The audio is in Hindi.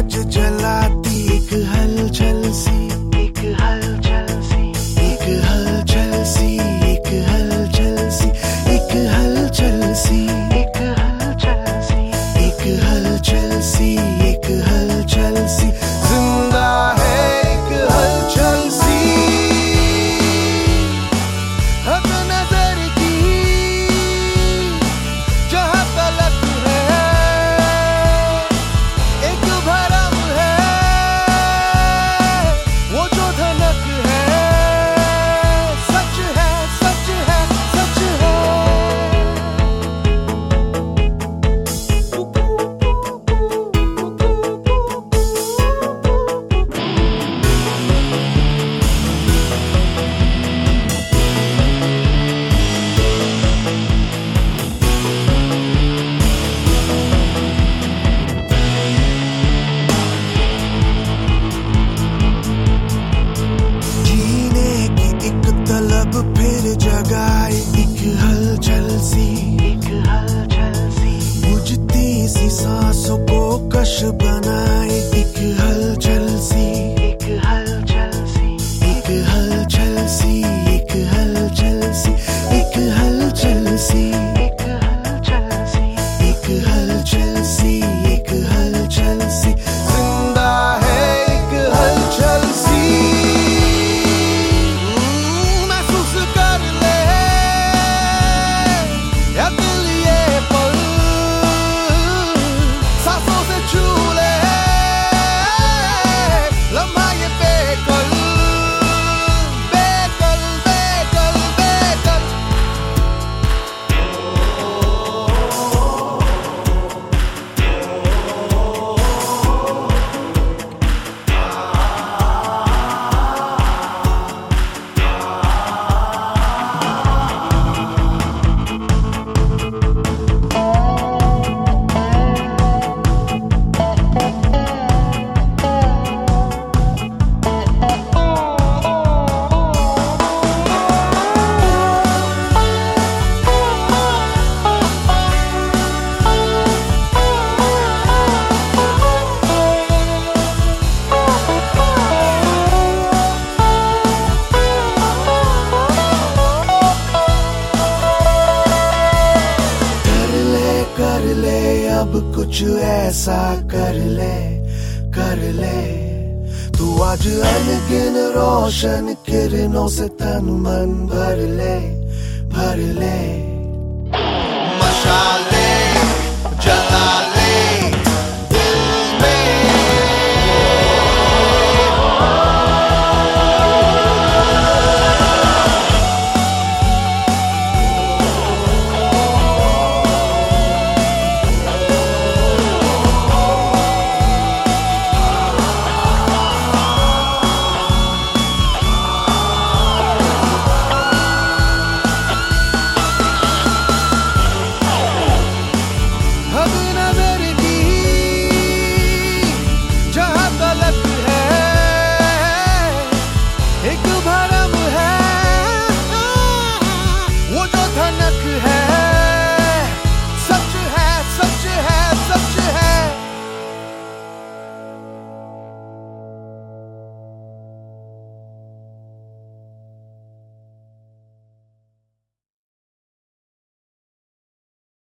आज जलाती एक हलचल सी, एक हलचल सी, एक हलचल सी, एक हलचल सी, एक हलचल सी, एक हलचल सी, एक हलचल सी, एक हलचल सी, जिंदा है एक हलचल सी। हद नजर की जहां तलक है एक भरम है, वो जो धनक है सच है, सच है, सच है। जीने की एक तलब फिर जगाए एक हलचल सी, एक हलचल सी, बुझती सी सांसों को कश बनाए एक हलचल सी, एक हलचल सी, एक हलचल सी, एक हलचल सी, एक हलचल सी, एक हलचल सी, एक हलचल सी, एक हलचल सी, जिंदा है एक हलचल सी। महसूस कर ले या दिल ये पल, सांसों से छू ले लम्हा ये बेकल, बेकल, बेकल, बेकल। कर ले अब कुछ ऐसा कर ले, कर ले तू आज अनगिन रोशन किरणों से तन मन भर ले, भर ले। मशाल